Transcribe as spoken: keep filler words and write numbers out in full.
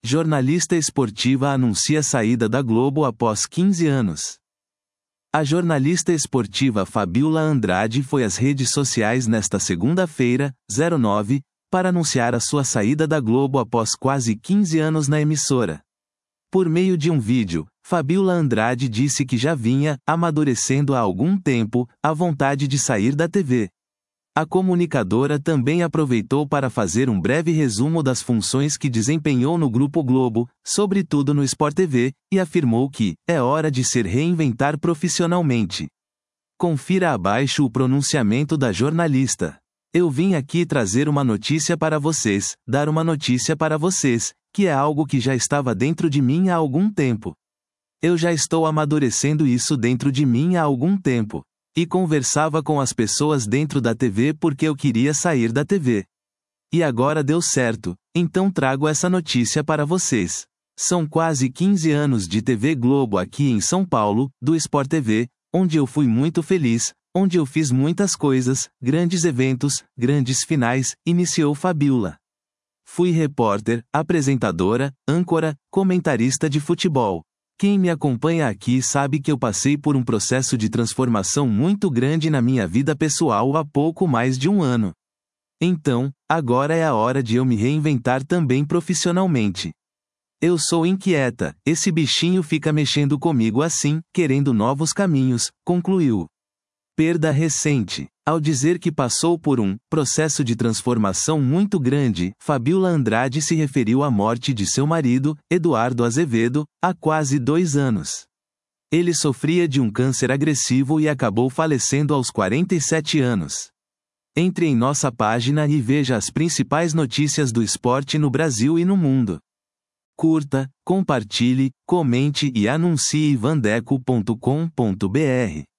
Jornalista esportiva anuncia saída da Globo após quinze anos. A jornalista esportiva Fabiola Andrade foi às redes sociais nesta segunda-feira, nove, para anunciar a sua saída da Globo após quase quinze anos na emissora. Por meio de um vídeo, Fabiola Andrade disse que já vinha amadurecendo há algum tempo a vontade de sair da T V. A comunicadora também aproveitou para fazer um breve resumo das funções que desempenhou no Grupo Globo, sobretudo no Sport T V, e afirmou que é hora de se reinventar profissionalmente. Confira abaixo o pronunciamento da jornalista. Eu vim aqui trazer uma notícia para vocês, dar uma notícia para vocês, que é algo que já estava dentro de mim há algum tempo. Eu já estou amadurecendo isso dentro de mim há algum tempo. E conversava com as pessoas dentro da T V porque eu queria sair da T V. E agora deu certo, então trago essa notícia para vocês. São quase quinze anos de T V Globo aqui em São Paulo, do Sport T V, onde eu fui muito feliz, onde eu fiz muitas coisas, grandes eventos, grandes finais, iniciou Fabiola. Fui repórter, apresentadora, âncora, comentarista de futebol. Quem me acompanha aqui sabe que eu passei por um processo de transformação muito grande na minha vida pessoal há pouco mais de um ano. Então, agora é a hora de eu me reinventar também profissionalmente. Eu sou inquieta, esse bichinho fica mexendo comigo assim, querendo novos caminhos, concluiu. Perda recente. Ao dizer que passou por um processo de transformação muito grande, Fabiola Andrade se referiu à morte de seu marido, Eduardo Azevedo, há quase dois anos. Ele sofria de um câncer agressivo e acabou falecendo aos quarenta e sete anos. Entre em nossa página e veja as principais notícias do esporte no Brasil e no mundo. Curta, compartilhe, comente e anuncie vandeco ponto com ponto br.